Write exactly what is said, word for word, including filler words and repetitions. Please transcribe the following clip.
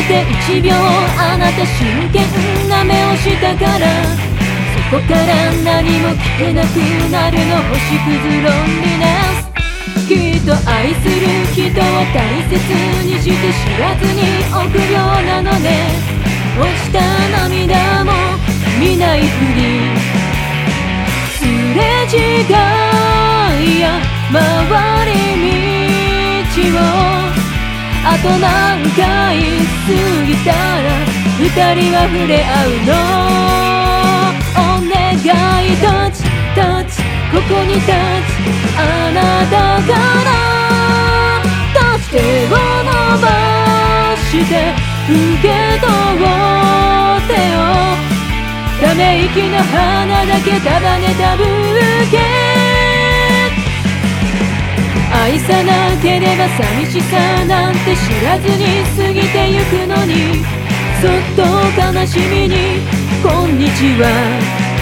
ていちびょうあなた真剣な目をしたから、そこから何も聞けなくなるの星屑ロンリネス。きっと愛する人を大切にして知らずに臆病なのね。落ちた涙も見ないふり、すれ違いや回り道をあと何回過ぎたら二人は触れ合うの。お願いタッチタッチここにタッチ、あなたからタッチ手を伸ばして受け取ってよ。ため息の花だけ束ねたブーケ。愛さなければ寂しさなんて知らずに過ぎてゆくのに、そっと悲しみにこんにちは